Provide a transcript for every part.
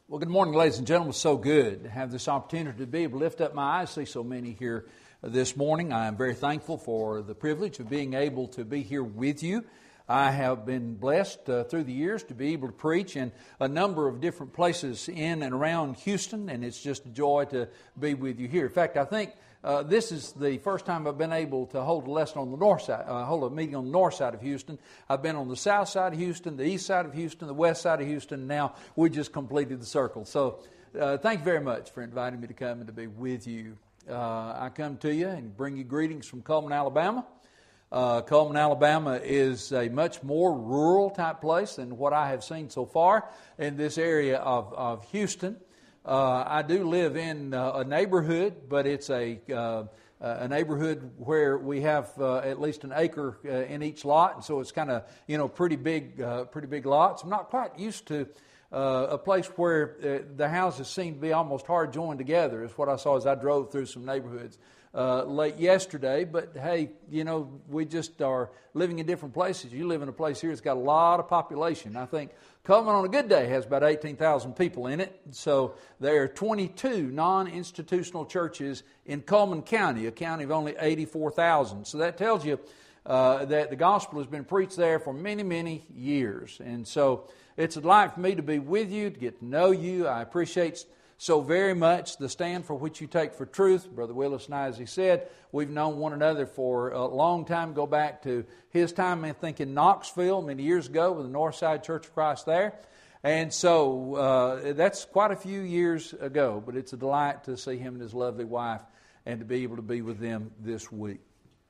Well, good morning, ladies and gentlemen. It's so good to have this opportunity to be able to lift up my eyes, see so many here this morning. I am very thankful for the privilege of being able to be here with you. I have been blessed through the years to be able to preach in a number of different places in and around Houston, and it's just a joy to be with you here. In fact, I think this is the first time I've been able to hold a lesson on the north side, hold a meeting on the north side of Houston. I've been on the south side of Houston, the east side of Houston, the west side of Houston. Now we just completed the circle. So thank you very much for inviting me to come and to be with you. I come to you and bring you greetings from Cullman, Alabama. Cullman, Alabama is a much more rural type place than what I have seen so far in this area of Houston. I do live in a neighborhood, but it's a neighborhood where we have at least an acre in each lot, and so it's kind of pretty big lots. I'm not quite used to a place where the houses seem to be almost hard joined together. Is what I saw as I drove through some neighborhoods late yesterday. But hey, we just are living in different places. You live in a place here that's got a lot of population. I think Cullman on a good day has about 18,000 people in it. So there are 22 non-institutional churches in Cullman County, a county of only 84,000. So that tells you that the gospel has been preached there for many, many years. And so it's a delight for me to be with you, to get to know you. I appreciate so very much the stand for which you take for truth. Brother Willis and I, as he said, we've known one another for a long time. Go back to his time, I think, in Knoxville many years ago with the Northside Church of Christ there. And so that's quite a few years ago, but it's a delight to see him and his lovely wife and to be able to be with them this week.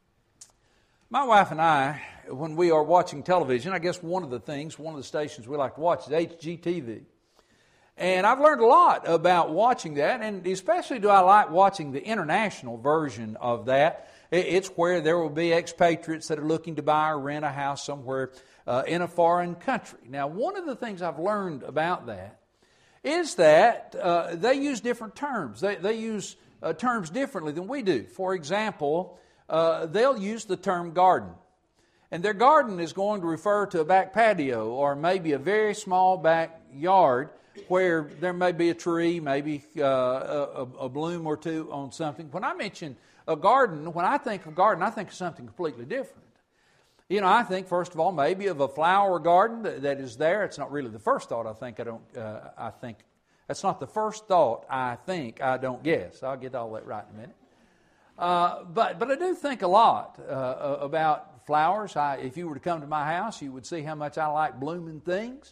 My wife and I, when we are watching television, I guess one of the stations we like to watch is HGTV. And I've learned a lot about watching that, and especially do I like watching the international version of that. It's where there will be expatriates that are looking to buy or rent a house somewhere in a foreign country. Now, one of the things I've learned about that is that they use different terms. They use terms differently than we do. For example, they'll use the term garden. And their garden is going to refer to a back patio or maybe a very small backyard where there may be a tree, maybe a bloom or two on something. When I mention a garden, when I think of garden, I think of something completely different. I think, first of all, maybe of a flower garden that is there. It's not really the first thought I think. That's not the first thought I think. I don't guess. I'll get all that right in a minute. But I do think a lot about flowers. If you were to come to my house, you would see how much I like blooming things.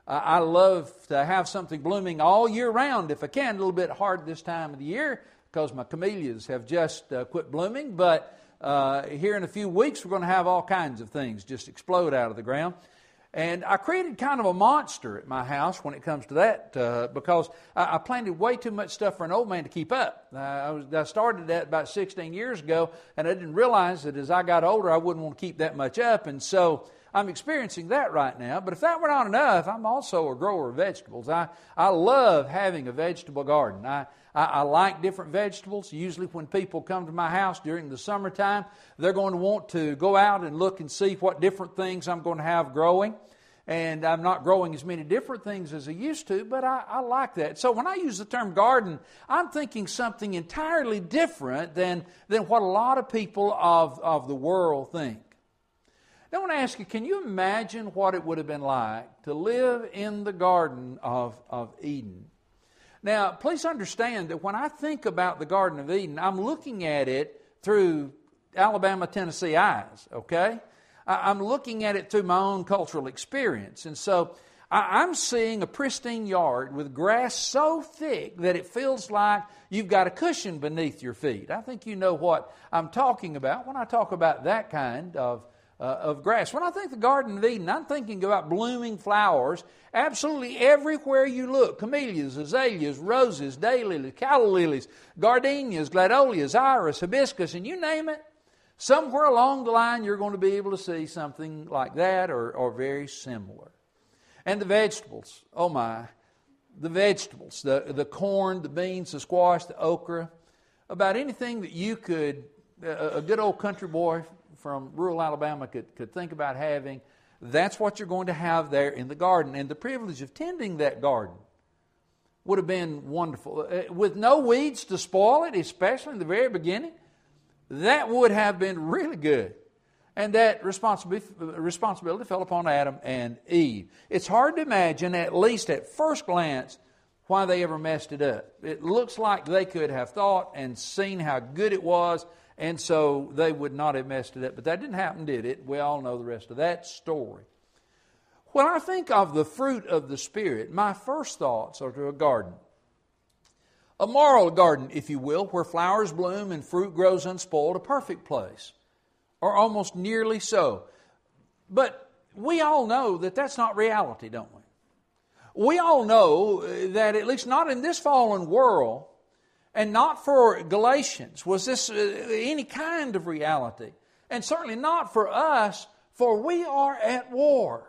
I love to have something blooming all year round if I can. A little bit hard this time of the year because my camellias have just quit blooming. But here in a few weeks, we're going to have all kinds of things just explode out of the ground. And I created kind of a monster at my house when it comes to that because I planted way too much stuff for an old man to keep up. I started that about 16 years ago, and I didn't realize that as I got older, I wouldn't want to keep that much up. And so I'm experiencing that right now. But if that were not enough, I'm also a grower of vegetables. I love having a vegetable garden. I like different vegetables. Usually when people come to my house during the summertime, they're going to want to go out and look and see what different things I'm going to have growing. And I'm not growing as many different things as I used to, but I like that. So when I use the term garden, I'm thinking something entirely different than what a lot of people of the world think. Now I want to ask you, can you imagine what it would have been like to live in the Garden of Eden? Now, please understand that when I think about the Garden of Eden, I'm looking at it through Alabama, Tennessee eyes, okay? I'm looking at it through my own cultural experience. And so I'm seeing a pristine yard with grass so thick that it feels like you've got a cushion beneath your feet. I think you know what I'm talking about when I talk about that kind of grass. When I think the Garden of Eden, I'm thinking about blooming flowers absolutely everywhere you look. Camellias, azaleas, roses, daylilies, calla lilies, gardenias, gladolias, iris, hibiscus, and you name it. Somewhere along the line you're going to be able to see something like that or very similar. And the vegetables, oh my, the vegetables, the corn, the beans, the squash, the okra, about anything that you could, a good old country boy from rural Alabama could think about having, that's what you're going to have there in the garden. And the privilege of tending that garden would have been wonderful. With no weeds to spoil it, especially in the very beginning, that would have been really good. And that responsibility fell upon Adam and Eve. It's hard to imagine, at least at first glance, why they ever messed it up. It looks like they could have thought and seen how good it was, and so they would not have messed it up. But that didn't happen, did it? We all know the rest of that story. When I think of the fruit of the Spirit, my first thoughts are to a garden. A moral garden, if you will, where flowers bloom and fruit grows unspoiled, a perfect place, or almost nearly so. But we all know that that's not reality, don't we? We all know that, at least not in this fallen world, and not for Galatians, was this any kind of reality. And certainly not for us, for we are at war.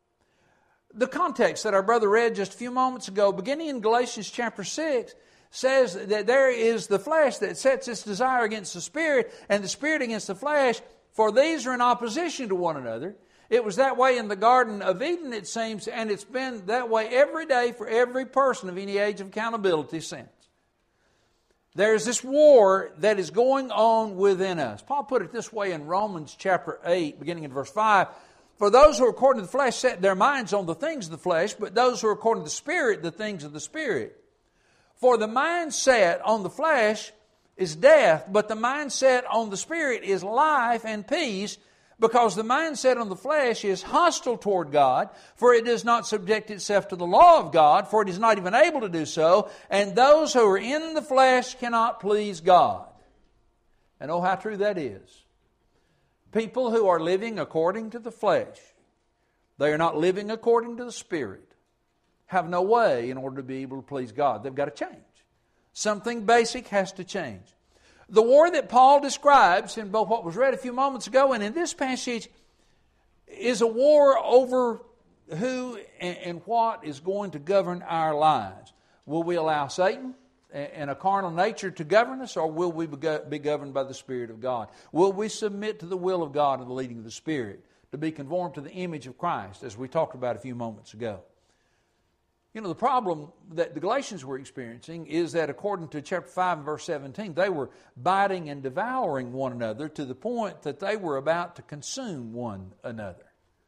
The context that our brother read just a few moments ago, beginning in Galatians chapter 6, says that there is the flesh that sets its desire against the Spirit, and the Spirit against the flesh, for these are in opposition to one another. It was that way in the Garden of Eden, it seems, and it's been that way every day for every person of any age of accountability since. There's this war that is going on within us. Paul put it this way in Romans chapter 8, beginning in verse 5. For those who are according to the flesh set their minds on the things of the flesh, but those who are according to the Spirit, the things of the Spirit. For the mindset on the flesh is death, but the mindset on the Spirit is life and peace, because the mindset on the flesh is hostile toward God, for it does not subject itself to the law of God, for it is not even able to do so, and those who are in the flesh cannot please God. And oh, how true that is. People who are living according to the flesh, they are not living according to the Spirit, have no way in order to be able to please God. They've got to change. Something basic has to change. The war that Paul describes in both what was read a few moments ago and in this passage is a war over who and what is going to govern our lives. Will we allow Satan and a carnal nature to govern us, or will we be governed by the Spirit of God? Will we submit to the will of God and the leading of the Spirit to be conformed to the image of Christ, as we talked about a few moments ago? You know, the problem that the Galatians were experiencing is that, according to chapter 5 and verse 17, they were biting and devouring one another to the point that they were about to consume one another.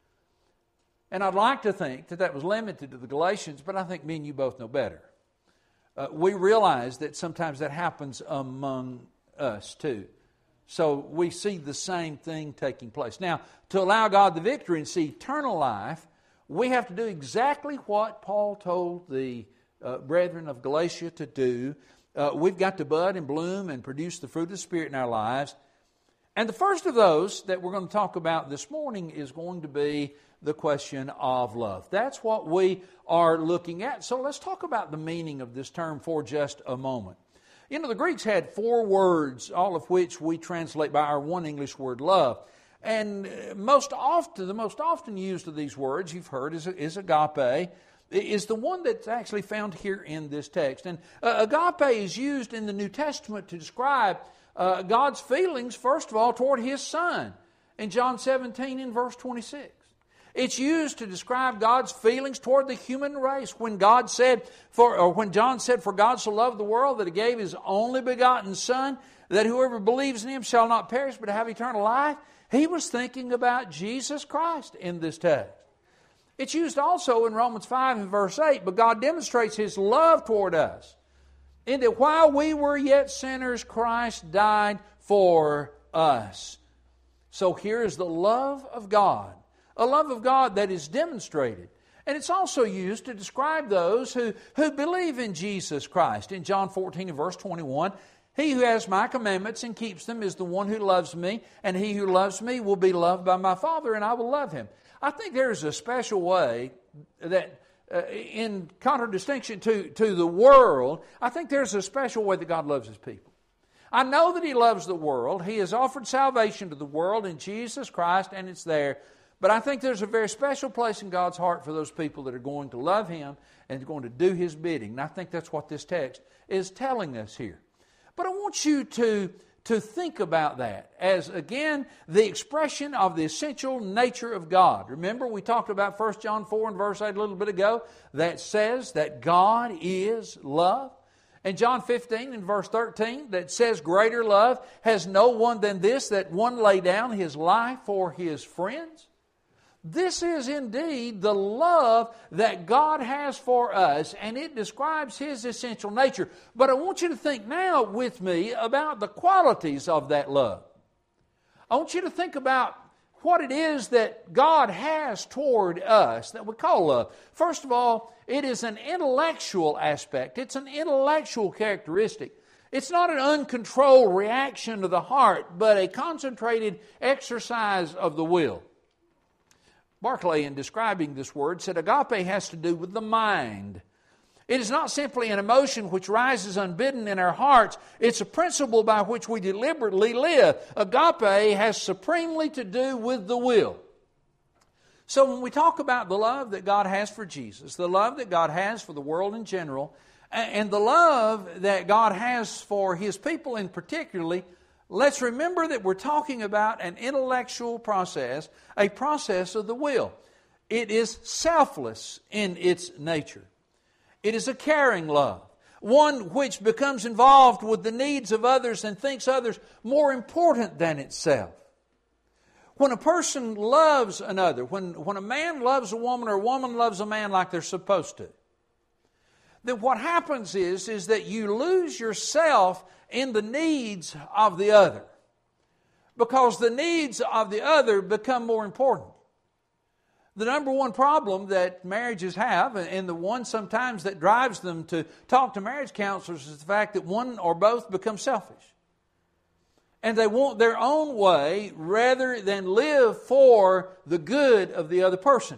And I'd like to think that that was limited to the Galatians, but I think me and you both know better. We realize that sometimes that happens among us too. So we see the same thing taking place. Now, to allow God the victory and see eternal life, we have to do exactly what Paul told the brethren of Galatia to do. We've got to bud and bloom and produce the fruit of the Spirit in our lives. And the first of those that we're going to talk about this morning is going to be the question of love. That's what we are looking at. So let's talk about the meaning of this term for just a moment. You know, the Greeks had 4 words, all of which we translate by our one English word, love. And the most often used of these words, you've heard, is agape, is the one that's actually found here in this text. And agape is used in the New Testament to describe God's feelings, first of all, toward His Son in John 17 in verse 26. It's used to describe God's feelings toward the human race. When John said, "For God so loved the world that He gave His only begotten Son, that whoever believes in Him shall not perish but have eternal life," He was thinking about Jesus Christ in this text. It's used also in Romans 5 and verse 8, but God demonstrates His love toward us, in that while we were yet sinners, Christ died for us. So here is the love of God, a love of God that is demonstrated. And it's also used to describe those who believe in Jesus Christ. In John 14 and verse 21, "He who has my commandments and keeps them is the one who loves me, and he who loves me will be loved by my Father, and I will love him." I think there's a special way that, in contradistinction to the world, I think there's a special way that God loves His people. I know that He loves the world. He has offered salvation to the world in Jesus Christ, and it's there. But I think there's a very special place in God's heart for those people that are going to love Him and going to do His bidding. And I think that's what this text is telling us here. But I want you to to think about that as, again, the expression of the essential nature of God. Remember, we talked about 1 John 4 and verse 8 a little bit ago that says that God is love. And John 15 and verse 13 that says, greater love has no one than this, that one lay down his life for his friends. This is indeed the love that God has for us, and it describes His essential nature. But I want you to think now with me about the qualities of that love. I want you to think about what it is that God has toward us that we call love. First of all, it is an intellectual aspect. It's an intellectual characteristic. It's not an uncontrolled reaction of the heart, but a concentrated exercise of the will. Barclay, in describing this word, said agape has to do with the mind. It is not simply an emotion which rises unbidden in our hearts. It's a principle by which we deliberately live. Agape has supremely to do with the will. So when we talk about the love that God has for Jesus, the love that God has for the world in general, and the love that God has for His people in particularly, let's remember that we're talking about an intellectual process, a process of the will. It is selfless in its nature. It is a caring love, one which becomes involved with the needs of others and thinks others more important than itself. When a person loves another, when a man loves a woman or a woman loves a man like they're supposed to, then what happens is that you lose yourself in the needs of the other, because the needs of the other become more important. The number one problem that marriages have, and the one sometimes that drives them to talk to marriage counselors, is the fact that one or both become selfish. And they want their own way rather than live for the good of the other person.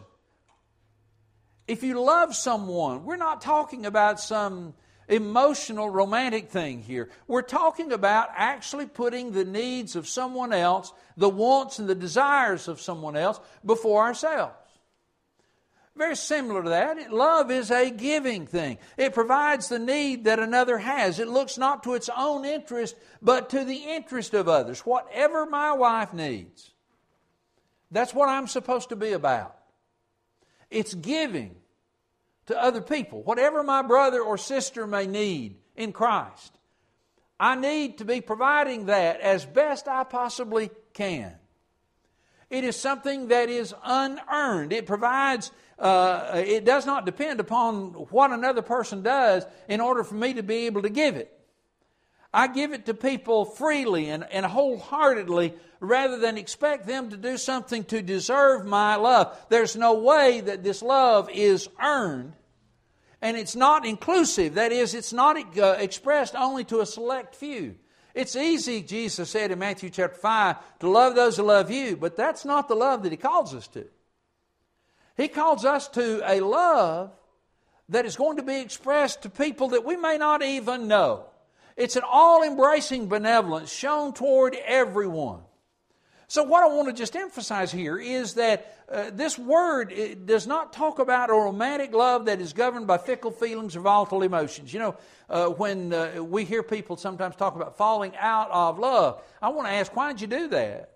If you love someone, we're not talking about some emotional, romantic thing here. We're talking about actually putting the needs of someone else, the wants and the desires of someone else, before ourselves. Very similar to that, love is a giving thing. It provides the need that another has. It looks not to its own interest, but to the interest of others. Whatever my wife needs, that's what I'm supposed to be about. It's giving to other people. Whatever my brother or sister may need in Christ, I need to be providing that as best I possibly can. It is something that is unearned. It provides, it does not depend upon what another person does in order for me to be able to give it. I give it to people freely and wholeheartedly rather than expect them to do something to deserve my love. There's no way that this love is earned, and it's not inclusive. That is, it's not expressed only to a select few. It's easy, Jesus said in Matthew chapter 5, to love those who love you, but that's not the love that He calls us to. He calls us to a love that is going to be expressed to people that we may not even know. It's an all-embracing benevolence shown toward everyone. So what I want to just emphasize here is that this word does not talk about a romantic love that is governed by fickle feelings or volatile emotions. You know, when we hear people sometimes talk about falling out of love, I want to ask, why did you do that?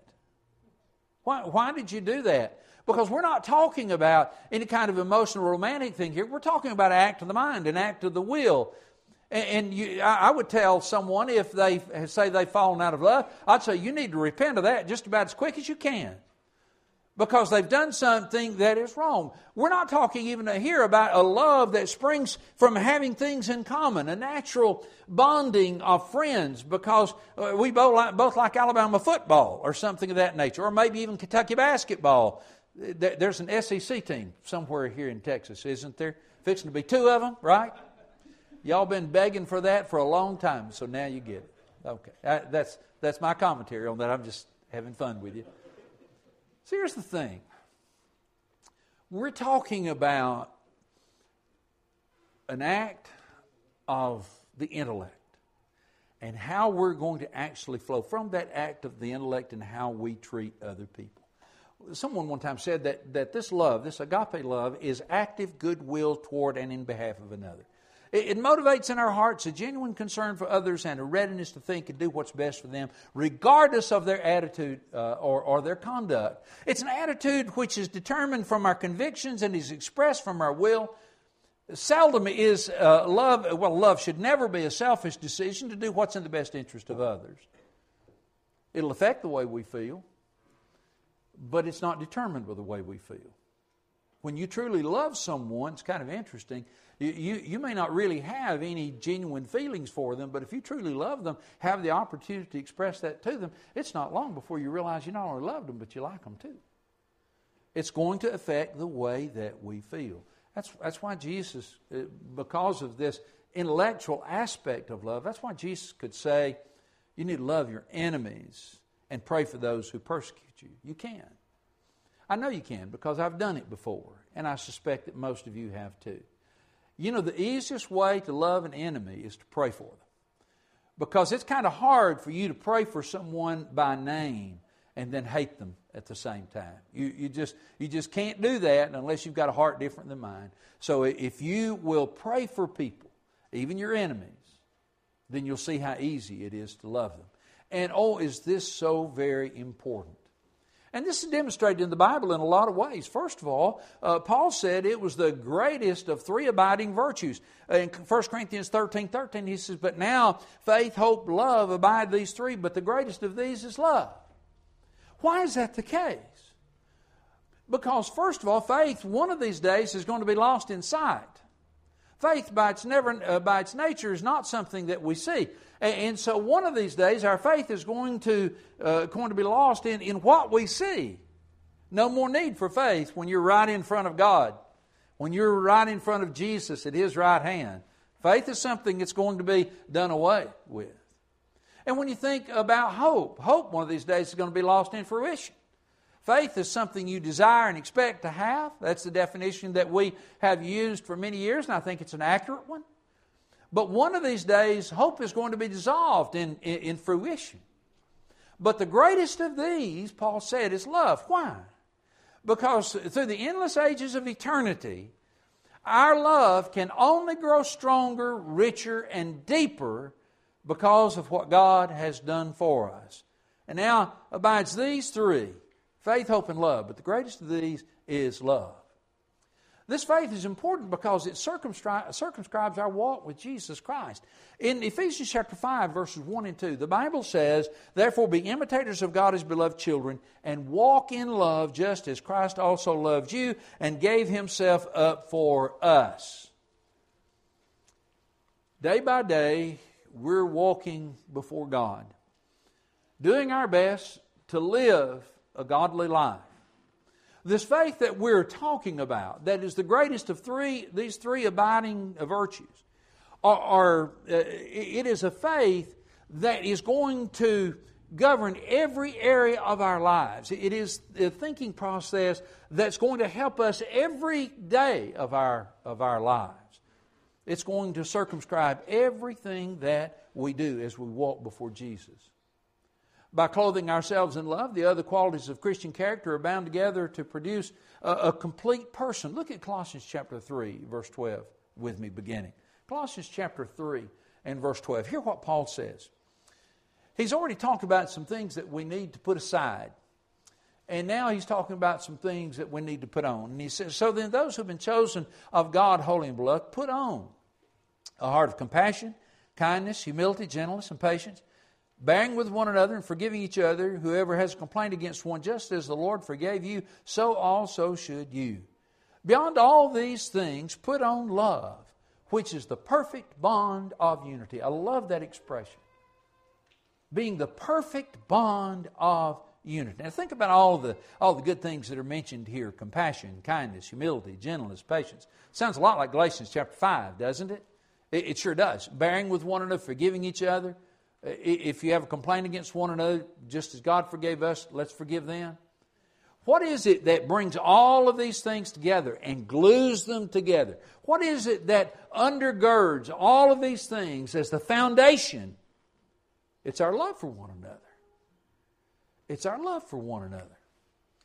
Why did you do that? Because we're not talking about any kind of emotional romantic thing here. We're talking about an act of the mind, an act of the will. And I would tell someone if they say they've fallen out of love, I'd say you need to repent of that just about as quick as you can, because they've done something that is wrong. We're not talking even here about a love that springs from having things in common, a natural bonding of friends because we both like Alabama football or something of that nature, or maybe even Kentucky basketball. There's an SEC team somewhere here in Texas, isn't there? Fixing to be two of them, right? Y'all been begging for that for a long time, so now you get it. Okay, that's my commentary on that. I'm just having fun with you. So here's the thing. We're talking about an act of the intellect and how we're going to actually flow from that act of the intellect and how we treat other people. Someone one time said that this love, this agape love, is active goodwill toward and in behalf of another. It motivates in our hearts a genuine concern for others and a readiness to think and do what's best for them, regardless of their attitude or their conduct. It's an attitude which is determined from our convictions and is expressed from our will. Seldom is love should never be a selfish decision to do what's in the best interest of others. It'll affect the way we feel, but it's not determined by the way we feel. When you truly love someone, it's kind of interesting. You may not really have any genuine feelings for them, but if you truly love them, have the opportunity to express that to them, it's not long before you realize you not only love them, but you like them too. It's going to affect the way that we feel. That's why Jesus, because of this intellectual aspect of love, that's why Jesus could say, you need to love your enemies and pray for those who persecute you. You can. I know you can because I've done it before, and I suspect that most of you have too. You know, the easiest way to love an enemy is to pray for them. Because it's kind of hard for you to pray for someone by name and then hate them at the same time. You just can't do that unless you've got a heart different than mine. So if you will pray for people, even your enemies, then you'll see how easy it is to love them. And oh, is this so very important? And this is demonstrated in the Bible in a lot of ways. First of all, Paul said it was the greatest of three abiding virtues. In 1 Corinthians 13:13, he says, but now faith, hope, love abide these three, but the greatest of these is love. Why is that the case? Because first of all, faith one of these days is going to be lost in sight. Faith by its nature is not something that we see. And so one of these days our faith is going to be lost in what we see. No more need for faith when you're right in front of God. When you're right in front of Jesus at His right hand. Faith is something that's going to be done away with. And when you think about hope one of these days is going to be lost in fruition. Faith is something you desire and expect to have. That's the definition that we have used for many years, and I think it's an accurate one. But one of these days, hope is going to be dissolved in fruition. But the greatest of these, Paul said, is love. Why? Because through the endless ages of eternity, our love can only grow stronger, richer, and deeper because of what God has done for us. And now abides these three, faith, hope, and love. But the greatest of these is love. This faith is important because it circumscribes our walk with Jesus Christ. In Ephesians chapter 5, verses 1 and 2, the Bible says, therefore be imitators of God as beloved children, and walk in love just as Christ also loved you and gave Himself up for us. Day by day, we're walking before God, doing our best to live a godly life. This faith that we're talking about, that is the greatest of these three abiding virtues, it is a faith that is going to govern every area of our lives. It is a thinking process that's going to help us every day of our lives. It's going to circumscribe everything that we do as we walk before Jesus. By clothing ourselves in love, the other qualities of Christian character are bound together to produce a complete person. Look at Colossians chapter 3, verse 12 with me beginning. Colossians chapter 3 and verse 12. Hear what Paul says. He's already talked about some things that we need to put aside. And now he's talking about some things that we need to put on. And he says, so then those who have been chosen of God, holy and beloved, put on a heart of compassion, kindness, humility, gentleness, and patience, bearing with one another and forgiving each other. Whoever has a complaint against one, just as the Lord forgave you, so also should you. Beyond all these things, put on love, which is the perfect bond of unity. I love that expression. Being the perfect bond of unity. Now think about all the good things that are mentioned here. Compassion, kindness, humility, gentleness, patience. Sounds a lot like Galatians chapter 5, doesn't it? It sure does. Bearing with one another, forgiving each other. If you have a complaint against one another, just as God forgave us, let's forgive them. What is it that brings all of these things together and glues them together? What is it that undergirds all of these things as the foundation? It's our love for one another. It's our love for one another.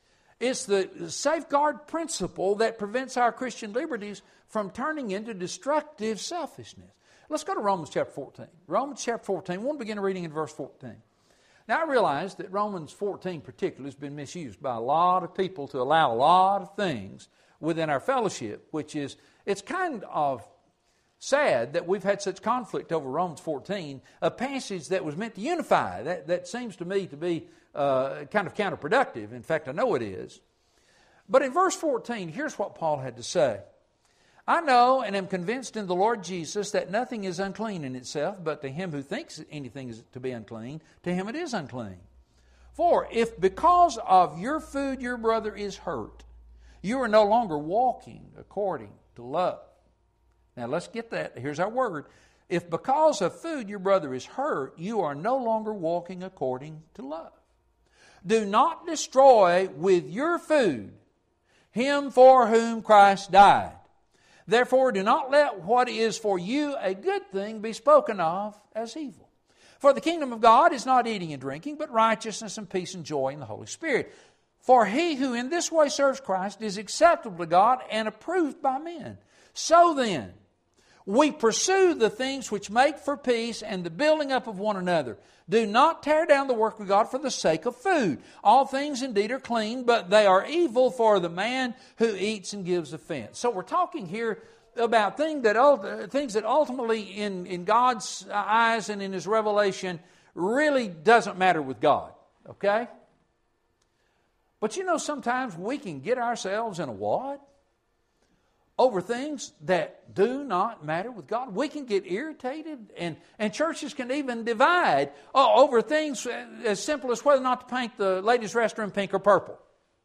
It's the safeguard principle that prevents our Christian liberties from turning into destructive selfishness. Let's go to Romans chapter 14. Romans chapter 14, we'll begin reading in verse 14. Now I realize that Romans 14 particularly has been misused by a lot of people to allow a lot of things within our fellowship, which is, it's kind of sad that we've had such conflict over Romans 14, a passage that was meant to unify. That seems to me to be kind of counterproductive. In fact, I know it is. But in verse 14, here's what Paul had to say. I know and am convinced in the Lord Jesus that nothing is unclean in itself, but to him who thinks anything is to be unclean, to him it is unclean. For if because of your food your brother is hurt, you are no longer walking according to love. Now let's get that. Here's our word. If because of food your brother is hurt, you are no longer walking according to love. Do not destroy with your food him for whom Christ died. Therefore, do not let what is for you a good thing be spoken of as evil. For the kingdom of God is not eating and drinking, but righteousness and peace and joy in the Holy Spirit. For he who in this way serves Christ is acceptable to God and approved by men. So then, we pursue the things which make for peace and the building up of one another. Do not tear down the work of God for the sake of food. All things indeed are clean, but they are evil for the man who eats and gives offense. So we're talking here about things that ultimately in God's eyes and in His revelation really doesn't matter with God. Okay? But you know, sometimes we can get ourselves in a wad over things that do not matter with God. We can get irritated, and churches can even divide over things as simple as whether or not to paint the ladies' restroom pink or purple.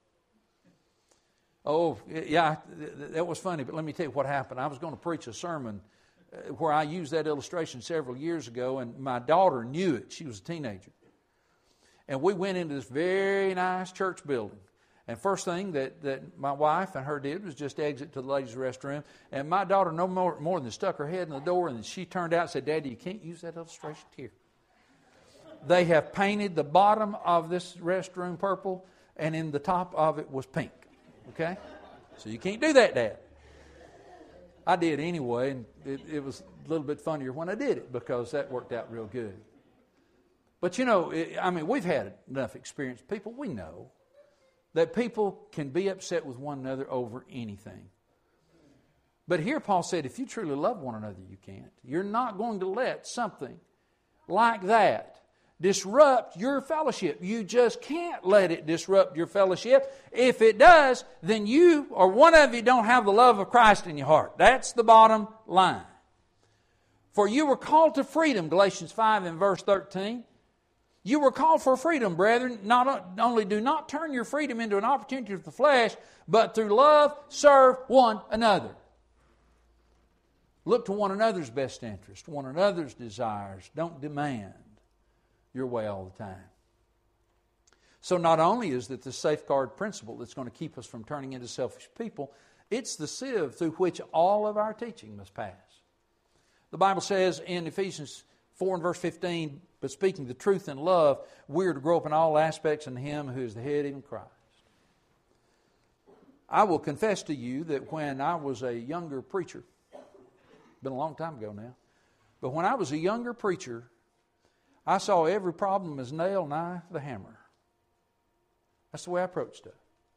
Oh, yeah, that was funny, but let me tell you what happened. I was going to preach a sermon where I used that illustration several years ago, and my daughter knew it. She was a teenager. And we went into this very nice church building. And first thing that my wife and her did was just exit to the ladies' restroom. And my daughter no more than stuck her head in the door, and she turned out and said, Daddy, you can't use that illustration here. They have painted the bottom of this restroom purple, and in the top of it was pink. Okay? So you can't do that, Dad. I did anyway, and it was a little bit funnier when I did it because that worked out real good. But you know, we've had enough experience. People, we know that people can be upset with one another over anything. But here Paul said, if you truly love one another, you can't. You're not going to let something like that disrupt your fellowship. You just can't let it disrupt your fellowship. If it does, then you or one of you don't have the love of Christ in your heart. That's the bottom line. For you were called to freedom, Galatians 5 and verse 13. You were called for freedom, brethren. Not only do not turn your freedom into an opportunity of the flesh, but through love serve one another. Look to one another's best interest, one another's desires. Don't demand your way all the time. So not only is it the safeguard principle that's going to keep us from turning into selfish people, it's the sieve through which all of our teaching must pass. The Bible says in Ephesians 4 and verse 15, but speaking the truth in love, we are to grow up in all aspects in Him who is the head, even Christ. I will confess to you that when I was a younger preacher, been a long time ago now, but when I was a younger preacher, I saw every problem as nail, knife, the hammer. That's the way I approached it.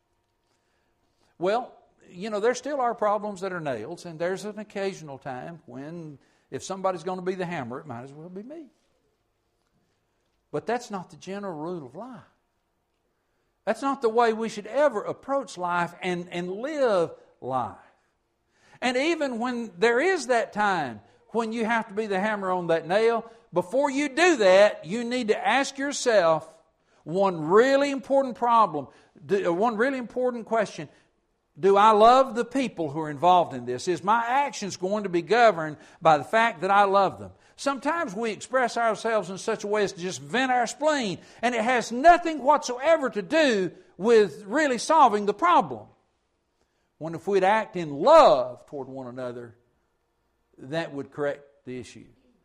Well, you know, there still are problems that are nails, and there's an occasional time when if somebody's going to be the hammer, it might as well be me. But that's not the general rule of life. That's not the way we should ever approach life and live life. And even when there is that time when you have to be the hammer on that nail, before you do that, you need to ask yourself one really important question. Do I love the people who are involved in this? Is my actions going to be governed by the fact that I love them? Sometimes we express ourselves in such a way as to just vent our spleen, and it has nothing whatsoever to do with really solving the problem. When if we'd act in love toward one another, that would correct the issue.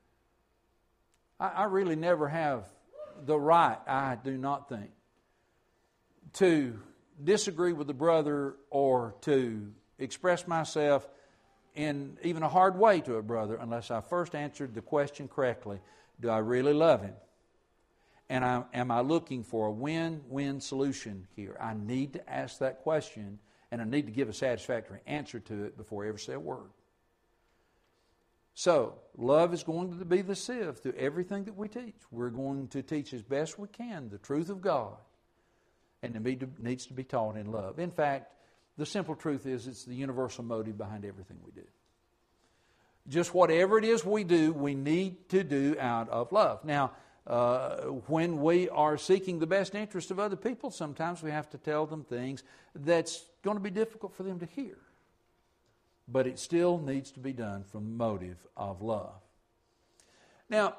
I really never have the right, I do not think, to disagree with a brother or to express myself in even a hard way to a brother unless I first answered the question correctly. Do I really love him? And am I looking for a win-win solution here? I need to ask that question, and I need to give a satisfactory answer to it before I ever say a word. So, love is going to be the sieve through everything that we teach. We're going to teach as best we can the truth of God, and it needs to be taught in love. In fact, the simple truth is it's the universal motive behind everything we do. Just whatever it is we do, we need to do out of love. Now, when we are seeking the best interest of other people, sometimes we have to tell them things that's going to be difficult for them to hear. But it still needs to be done from the motive of love. Now,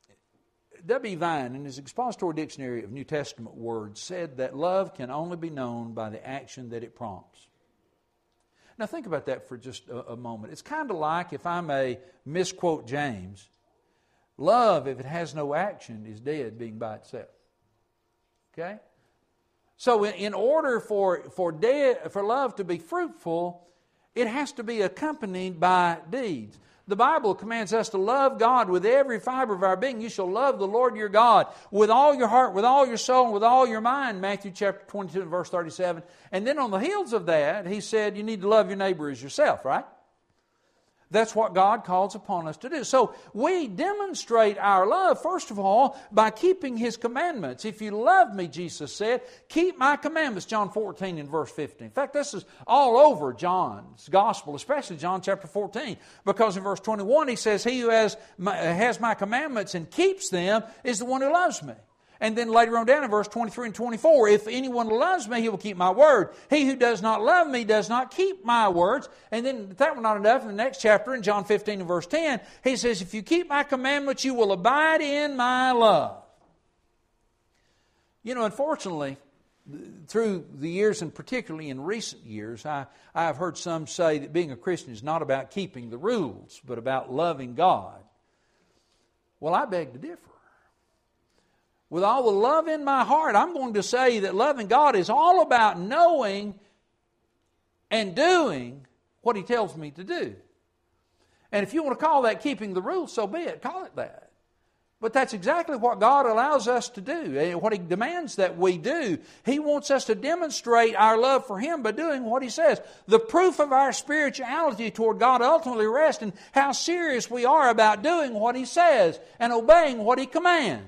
W. Vine, in his Expository Dictionary of New Testament Words, said that love can only be known by the action that it prompts. Now, think about that for just a moment. It's kind of like, if I may misquote James, love, if it has no action, is dead being by itself. Okay? So in order for love to be fruitful, it has to be accompanied by deeds. The Bible commands us to love God with every fiber of our being. You shall love the Lord your God with all your heart, with all your soul, and with all your mind. Matthew chapter 22 and verse 37. And then on the heels of that, he said you need to love your neighbor as yourself, right? That's what God calls upon us to do. So we demonstrate our love, first of all, by keeping His commandments. If you love me, Jesus said, keep my commandments, John 14 and verse 15. In fact, this is all over John's Gospel, especially John chapter 14, because in verse 21 he says, he who has my commandments and keeps them is the one who loves me. And then later on down in verse 23 and 24, if anyone loves me, he will keep my word. He who does not love me does not keep my words. And then, if that were not enough, in the next chapter, in John 15 and verse 10, he says, if you keep my commandments, you will abide in my love. You know, unfortunately, through the years, and particularly in recent years, I've heard some say that being a Christian is not about keeping the rules, but about loving God. Well, I beg to differ. With all the love in my heart, I'm going to say that loving God is all about knowing and doing what He tells me to do. And if you want to call that keeping the rules, so be it. Call it that. But that's exactly what God allows us to do, what He demands that we do. He wants us to demonstrate our love for Him by doing what He says. The proof of our spirituality toward God ultimately rests in how serious we are about doing what He says and obeying what He commands.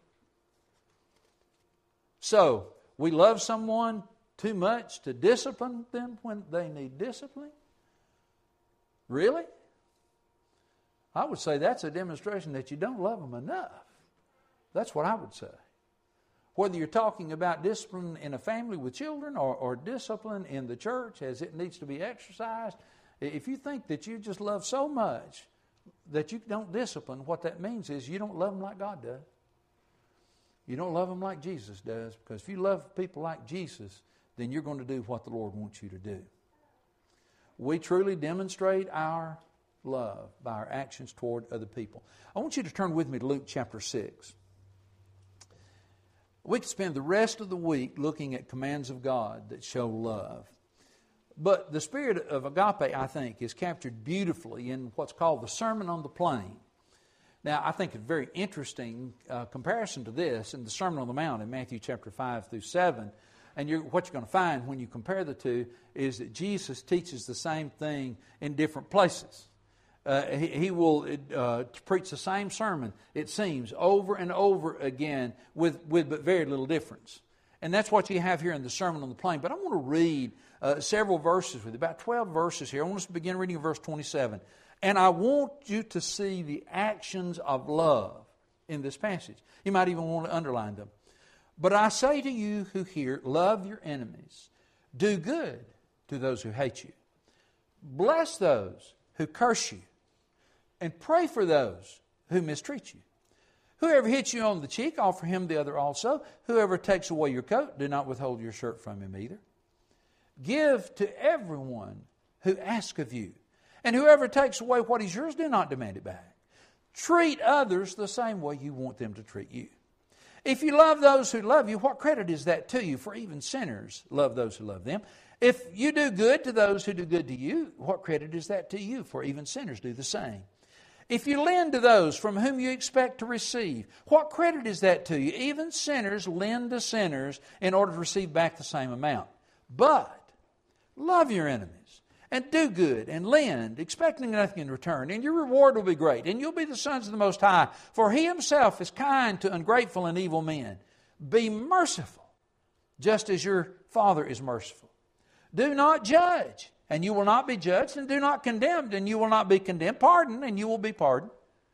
So, we love someone too much to discipline them when they need discipline? Really? I would say that's a demonstration that you don't love them enough. That's what I would say. Whether you're talking about discipline in a family with children or discipline in the church as it needs to be exercised, if you think that you just love so much that you don't discipline, what that means is you don't love them like God does. You don't love them like Jesus does, because if you love people like Jesus, then you're going to do what the Lord wants you to do. We truly demonstrate our love by our actions toward other people. I want you to turn with me to Luke chapter 6. We could spend the rest of the week looking at commands of God that show love. But the spirit of agape, I think, is captured beautifully in what's called the Sermon on the Plain. Now, I think a very interesting comparison to this in the Sermon on the Mount in Matthew chapter 5 through 7. And what you're going to find when you compare the two is that Jesus teaches the same thing in different places. He will preach the same sermon, it seems, over and over again with but very little difference. And that's what you have here in the Sermon on the Plain. But I want to read several verses with you, about 12 verses here. I want us to begin reading verse 27. And I want you to see the actions of love in this passage. You might even want to underline them. But I say to you who hear, love your enemies. Do good to those who hate you. Bless those who curse you. And pray for those who mistreat you. Whoever hits you on the cheek, offer him the other also. Whoever takes away your coat, do not withhold your shirt from him either. Give to everyone who asks of you. And whoever takes away what is yours, do not demand it back. Treat others the same way you want them to treat you. If you love those who love you, what credit is that to you? For even sinners love those who love them. If you do good to those who do good to you, what credit is that to you? For even sinners do the same. If you lend to those from whom you expect to receive, what credit is that to you? Even sinners lend to sinners in order to receive back the same amount. But love your enemies and do good and lend, expecting nothing in return, and your reward will be great, and you'll be the sons of the Most High, for He Himself is kind to ungrateful and evil men. Be merciful, just as your Father is merciful. Do not judge, and you will not be judged, and do not condemn, and you will not be condemned. Pardon, and you will be pardoned.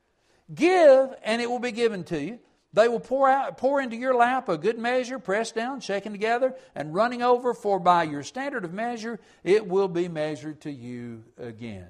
Give, and it will be given to you. They will pour into your lap a good measure, pressed down, shaken together, and running over, for by your standard of measure it will be measured to you again.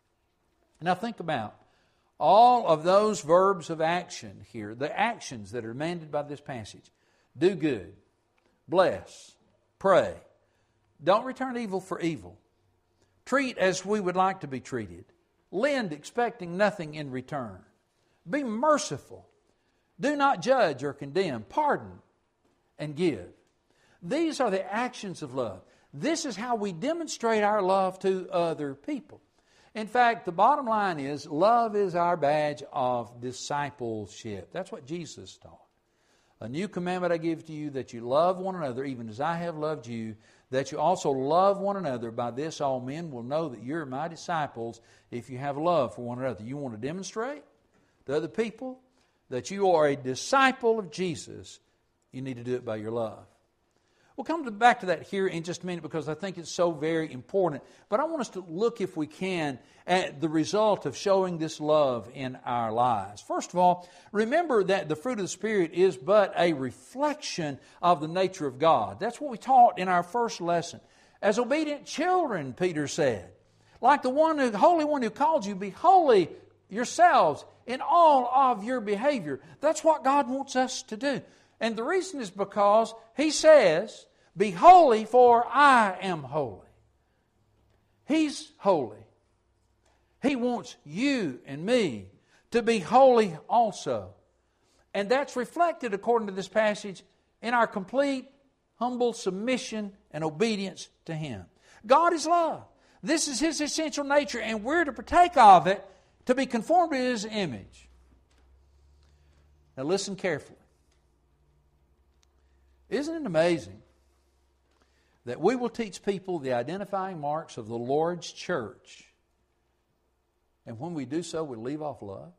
Now think about all of those verbs of action here, the actions that are demanded by this passage. Do good, bless, pray. Don't return evil for evil. Treat as we would like to be treated. Lend, expecting nothing in return. Be merciful. Do not judge or condemn. Pardon and give. These are the actions of love. This is how we demonstrate our love to other people. In fact, the bottom line is love is our badge of discipleship. That's what Jesus taught. A new commandment I give to you, that you love one another, even as I have loved you, that you also love one another. By this all men will know that you're my disciples, if you have love for one another. You want to demonstrate to other people that you are a disciple of Jesus, you need to do it by your love. We'll come back to that here in just a minute, because I think it's so very important. But I want us to look, if we can, at the result of showing this love in our lives. First of all, remember that the fruit of the Spirit is but a reflection of the nature of God. That's what we taught in our first lesson. As obedient children, Peter said, like the Holy One who called you, be holy yourselves in all of your behavior. That's what God wants us to do. And the reason is because He says, be holy, for I am holy. He's holy. He wants you and me to be holy also. And that's reflected, according to this passage, in our complete, humble submission and obedience to Him. God is love. This is His essential nature, and we're to partake of it to be conformed to His image. Now listen carefully. Isn't it amazing that we will teach people the identifying marks of the Lord's church, and when we do so, we leave off love?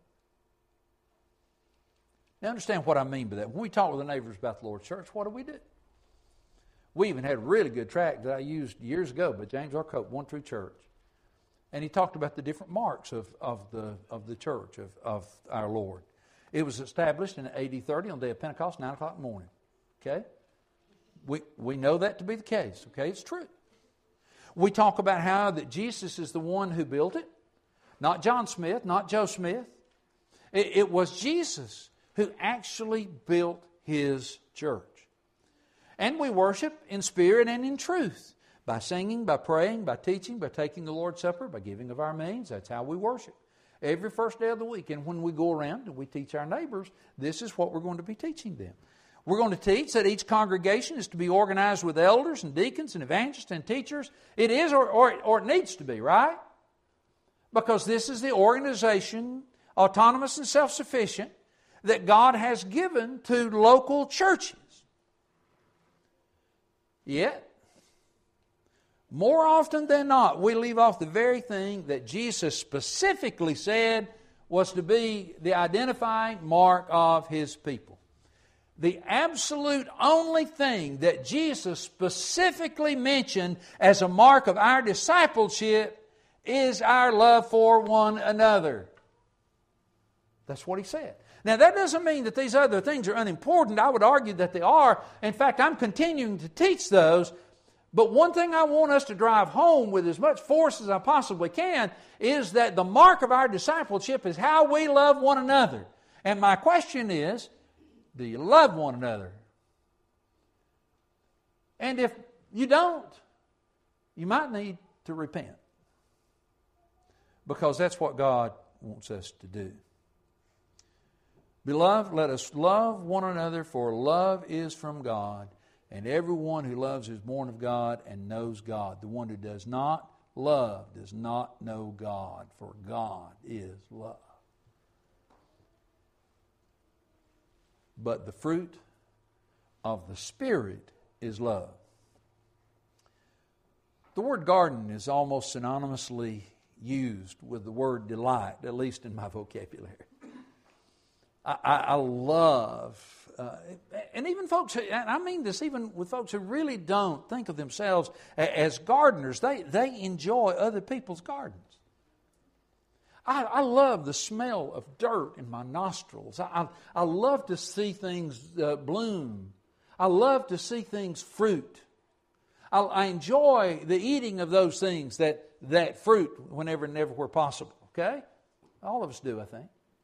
Now understand what I mean by that. When we talk with the neighbors about the Lord's church, what do? We even had a really good tract that I used years ago by James R. Cope, One True Church. And he talked about the different marks of the church of our Lord. It was established in AD 30 on the day of Pentecost, 9 o'clock in the morning. Okay? We know that to be the case. Okay? It's true. We talk about how that Jesus is the one who built it. Not John Smith, not Joe Smith. It was Jesus who actually built His church. And we worship in spirit and in truth. By singing, by praying, by teaching, by taking the Lord's Supper, by giving of our means. That's how we worship. Every first day of the week. And when we go around and we teach our neighbors, this is what we're going to be teaching them. We're going to teach that each congregation is to be organized with elders and deacons and evangelists and teachers. It is or it needs to be, right? Because this is the organization, autonomous and self-sufficient, that God has given to local churches. Yet, more often than not, we leave off the very thing that Jesus specifically said was to be the identifying mark of His people. The absolute only thing that Jesus specifically mentioned as a mark of our discipleship is our love for one another. That's what He said. Now, that doesn't mean that these other things are unimportant. I would argue that they are. In fact, I'm continuing to teach those. But one thing I want us to drive home with as much force as I possibly can is that the mark of our discipleship is how we love one another. And my question is, do you love one another? And if you don't, you might need to repent. Because that's what God wants us to do. Beloved, let us love one another, for love is from God, and everyone who loves is born of God and knows God. The one who does not love does not know God, for God is love. But the fruit of the Spirit is love. The word garden is almost synonymously used with the word delight, at least in my vocabulary. I love, and even folks, and I mean this even with folks who really don't think of themselves as gardeners, they enjoy other people's gardens. I love the smell of dirt in my nostrils. I love to see things bloom. I love to see things fruit. I enjoy the eating of those things, that fruit, whenever and everywhere possible. Okay? All of us do, I think.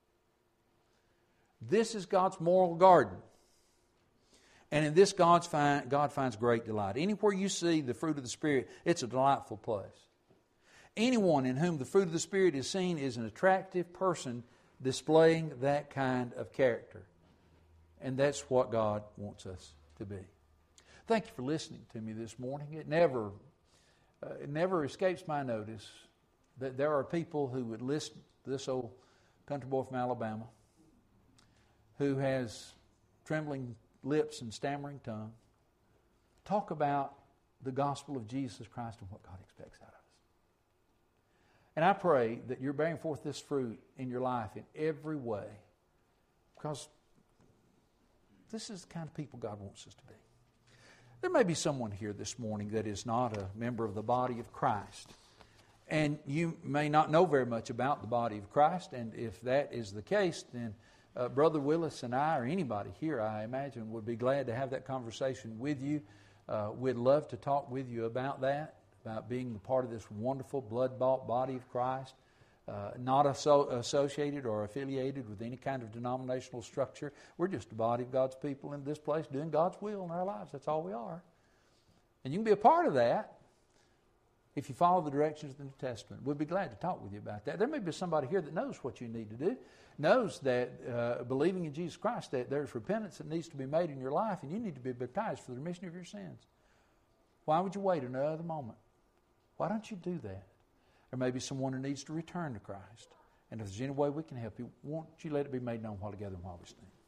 This is God's moral garden. And in this, God finds great delight. Anywhere you see the fruit of the Spirit, it's a delightful place. Anyone in whom the fruit of the Spirit is seen is an attractive person displaying that kind of character. And that's what God wants us to be. Thank you for listening to me this morning. It never escapes my notice that there are people who would listen to this old country boy from Alabama who has trembling lips and stammering tongue talk about the gospel of Jesus Christ and what God expects out of us. And I pray that you're bearing forth this fruit in your life in every way, because this is the kind of people God wants us to be. There may be someone here this morning that is not a member of the body of Christ. And you may not know very much about the body of Christ. And if that is the case, then Brother Willis and I, or anybody here, I imagine, would be glad to have that conversation with you. We'd love to talk with you about that, about being a part of this wonderful blood-bought body of Christ. Not associated or affiliated with any kind of denominational structure. We're just a body of God's people in this place doing God's will in our lives. That's all we are. And you can be a part of that if you follow the directions of the New Testament. We'd be glad to talk with you about that. There may be somebody here that knows what you need to do, knows that believing in Jesus Christ, that there's repentance that needs to be made in your life, and you need to be baptized for the remission of your sins. Why would you wait another moment? Why don't you do that? There may be someone who needs to return to Christ. And if there's any way we can help you, won't you let it be made known while together and while we stand?